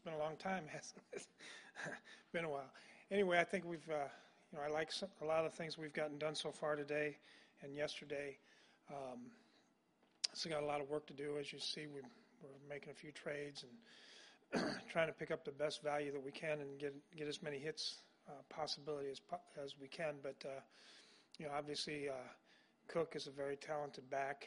been a long time, hasn't it? Been a while. Anyway, I think we've, I like a lot of things we've gotten done so far today and yesterday. Still got a lot of work to do. As you see, we're making a few trades and trying to pick up the best value that we can and get as many hits possibility as we can. But obviously, Cook is a very talented back.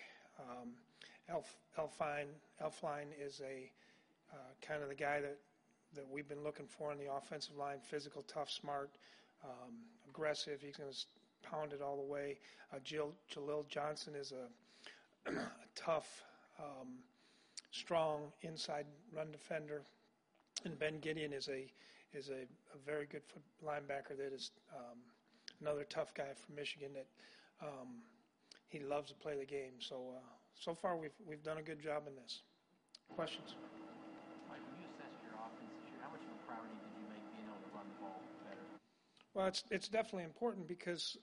Elflein is a kind of the guy that we've been looking for in the offensive line. Physical, tough, smart, aggressive. He's going to pound it all the way. Jalil Johnson is a tough, strong inside run defender, and Ben Gideon is a very good linebacker that is another tough guy from Michigan that he loves to play the game. So far we've done a good job in this. Questions? Mike, when you assessed your offense this year, how much of a priority did you make being able to run the ball better? Well, it's definitely important because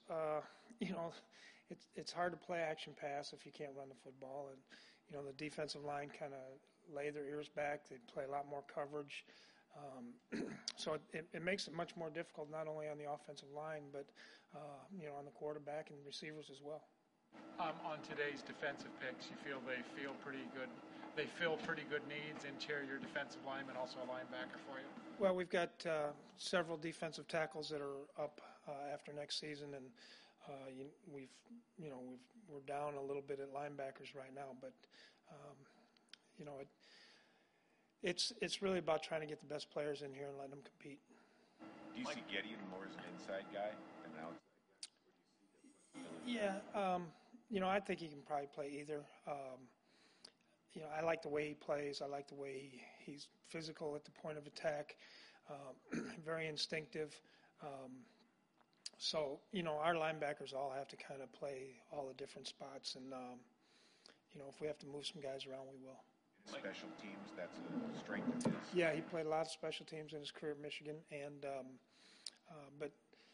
it's hard to play action pass if you can't run the football, and the defensive line kind of lay their ears back. They play a lot more coverage, so it makes it much more difficult not only on the offensive line but on the quarterback and receivers as well. On today's defensive picks, you feel they fill pretty good needs, interior defensive lineman, also a linebacker for you? Well, we've got several defensive tackles that are up after next season, and we're down a little bit at linebackers right now, but it's really about trying to get the best players in here and letting them compete. Do you see Gideon more as an inside guy than an outside guy? Yeah, I think he can probably play either. I like the way he plays. I like the way he's physical at the point of attack, very instinctive. So our linebackers all have to kind of play all the different spots, and if we have to move some guys around, we will. Special teams, that's a strength of his. Yeah, he played a lot of special teams in his career at Michigan, and but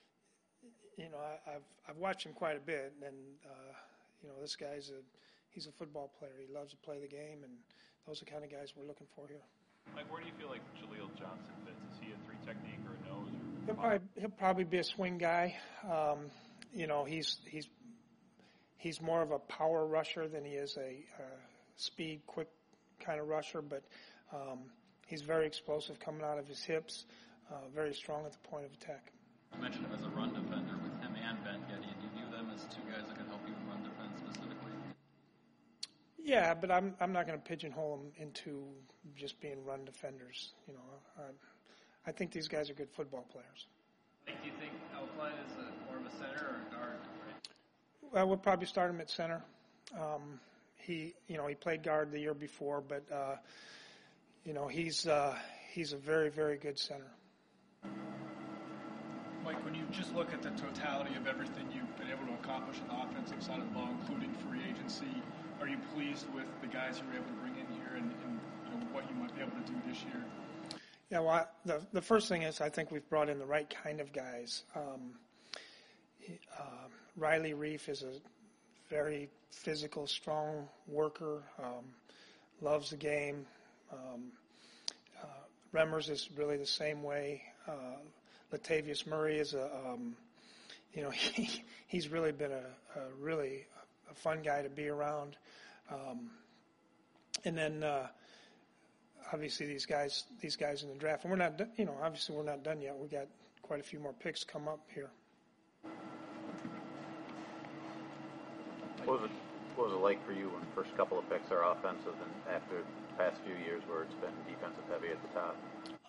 I've watched him quite a bit, and this guy's he's a football player. He loves to play the game, and those are the kind of guys we're looking for here. Mike, where do you feel like Jalil Johnson fits? Is he a three technique or a nose? He'll probably be a swing guy. He's more of a power rusher than he is a speed, quick kind of rusher, but he's very explosive coming out of his hips, very strong at the point of attack. You mentioned him as a run defender with him and Ben Gideon. Do you view them as two guys that can help you in run defense specifically? Yeah, but I'm not going to pigeonhole them into just being run defenders. I think these guys are good football players. Do you think Elflein is more of a center or a guard? Well, we'll probably start him at center. He played guard the year before, but he's a very, very good center. Mike, when you just look at the totality of everything you've been able to accomplish on the offensive side of the ball, including free agency, are you pleased with the guys you were able to bring in here and what you might be able to do this year? Yeah, well, the first thing is I think we've brought in the right kind of guys. Riley Reef is a very physical, strong worker, loves the game. Remmers is really the same way. Latavius Murray is he's really been a fun guy to be around. And then obviously these guys in the draft, and we're not obviously we're not done yet. We got quite a few more picks come up here. What was it like for you when the first couple of picks are offensive, and after the past few years where it's been defensive heavy at the top?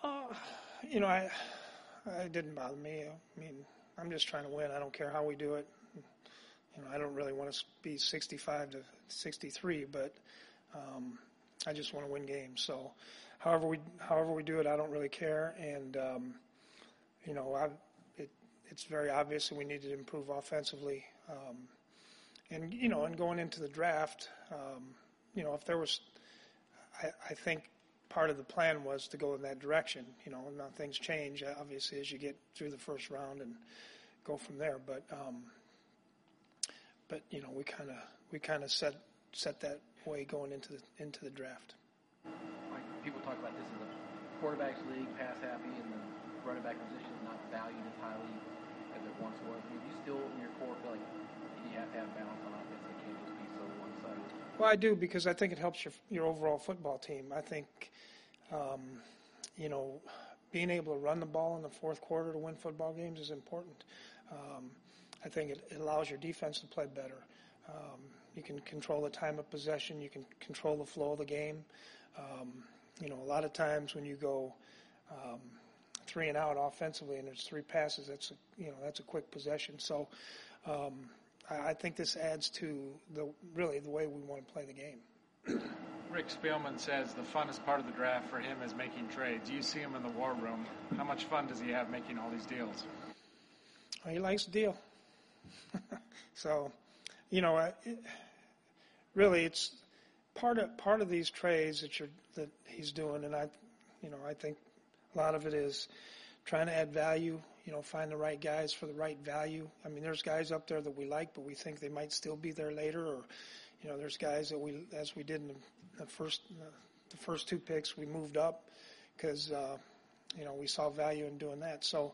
It didn't bother me. I mean, I'm just trying to win. I don't care how we do it. I don't really want to be 65 to 63, but I just want to win games. So, however we do it, I don't really care. And it's very obvious that we need to improve offensively. And going into the draft, if there was, I think part of the plan was to go in that direction. Now things change obviously as you get through the first round and go from there. But we kind of set that way going into the draft. Mike, people talk about this as a quarterback's league, pass happy, and the running back position is not valued as highly as it once was. I mean, do you still, in your core, feel like you have to have balance on offense? It can't just be so one-sided. Well, I do, because I think it helps your overall football team. I think, being able to run the ball in the fourth quarter to win football games is important. I think it allows your defense to play better. You can control the time of possession. You can control the flow of the game. A lot of times when you go 3 and out offensively and there's 3 passes, that's a quick possession. So I think this adds to the way we want to play the game. Rick Spielman says the funnest part of the draft for him is making trades. You see him in the war room. How much fun does he have making all these deals? Well, he likes to deal. So, really, it's part of these trades that he's doing, and I think a lot of it is trying to add value. Find the right guys for the right value. I mean, there's guys up there that we like, but we think they might still be there later, or there's guys that as we did in the first 2 picks, we moved up because we saw value in doing that. So,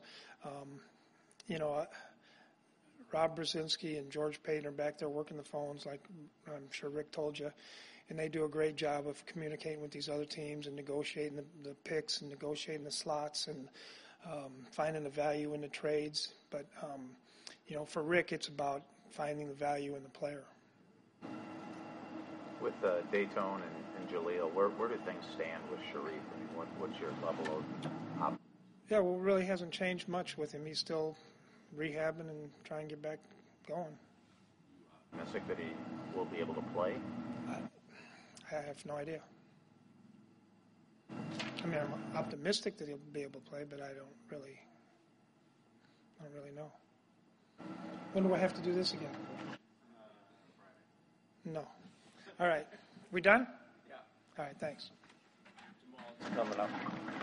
Rob Brzezinski and George Payton are back there working the phones, like I'm sure Rick told you, and they do a great job of communicating with these other teams and negotiating the picks and negotiating the slots and finding the value in the trades. But, for Rick, it's about finding the value in the player. With Dayton and Jaleel, where do things stand with Sharif? I mean, what's your level of Yeah, well, it really hasn't changed much with him. He's still rehabbing and trying to get back going. optimistic that he will be able to play? I have no idea. I mean, I'm optimistic that he'll be able to play, but I don't really know. When do I have to do this again? No. All right. We done? Yeah. All right, thanks. Jamal's Coming up.